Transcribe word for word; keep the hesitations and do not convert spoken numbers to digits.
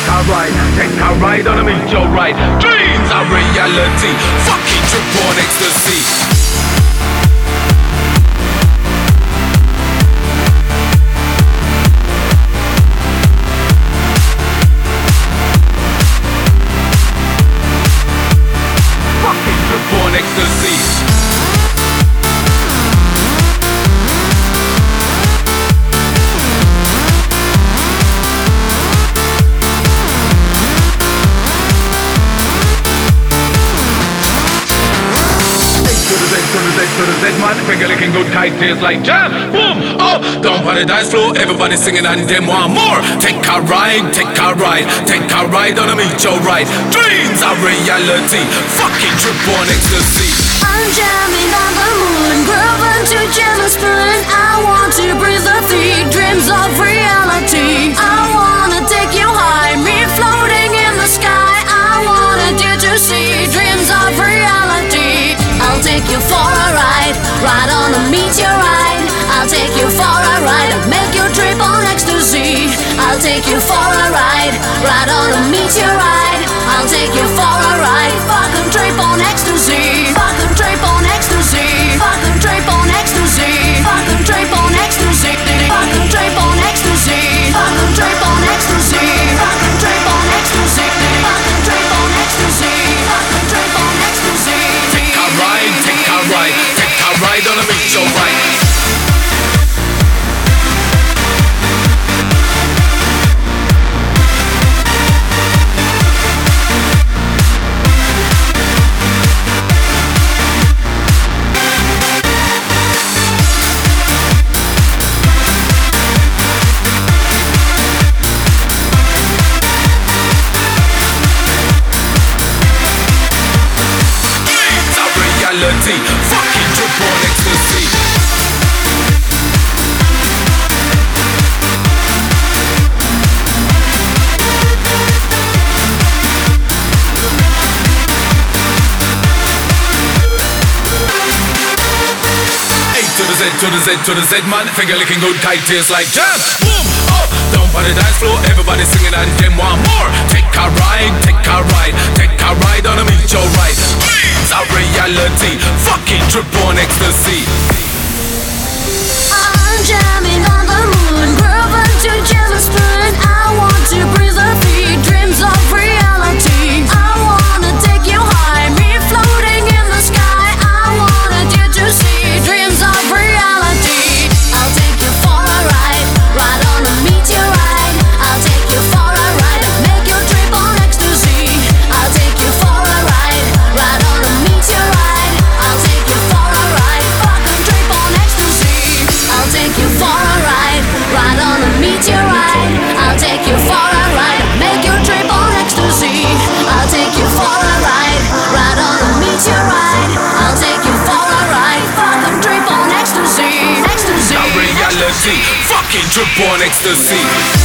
a ride, take a ride on a meteorite. Dreams are reality, fucking trip on ecstasy. To the Z man, finger licking good tight tastes like jam. Boom, oh, down on the dance floor, everybody singing and them want more. Take a ride, take a ride, take a ride on a meteorite. Dreams are reality, fucking trip on ecstasy. I'm jamming on the moon, grooving to jam and spoon. I want to breathe the beat, dreams of reality. I wanna take you high, me floating in the sky. I wanted you to see dreams of reality. I'll take you for a ride, ride on a meteorite. I'll take you for a ride, I'll make you trip on ecstasy. I'll take you for a ride, ride on a meteorite. I'll take you for a ride, fucking trip on ecstasy. Fucking trip on ecstasy. Fucking trip on ecstasy. Fucking trip on ecstasy. Fucking trip on ecstasy. Fucking trip on ecstasy. Fucking trip on ecstasy. Fucking trip on ecstasy. Fucking trip on ecstasy. Take a ride, take a ride, take a ride on a meteorite. Fucking trip on ecstasy. A to the Z to the Z to the Z man, finger licking good tight tastes like jam. Boom, oh, down on the dance floor, everybody singing and them want more. Take a ride, take a ride, take a ride on a meteorite. Dreams are reality, fucking trip on ecstasy. I'm jamming on the moon, grooving to jam and spoon. I want to breathe the beat, dreams of reality. I wanna take you high, me floating in the sky. I wanted you to see dreams of reality. I'll take you for a ride, ride on a meteorite. I'll take you for a ride, I'll make you trip on ecstasy. I'll take you for a ride, ride on a meteorite. I'll take you for a ride, fucking trip on ecstasy. I'll take you for a ride, ride on a meteorite. I'll take you for a ride, make you trip on ecstasy. I'll take you for a ride, ride on a meteorite. I'll take you for a ride, fucking trip on ecstasy, ecstasy. Now reality, fucking trip on ecstasy.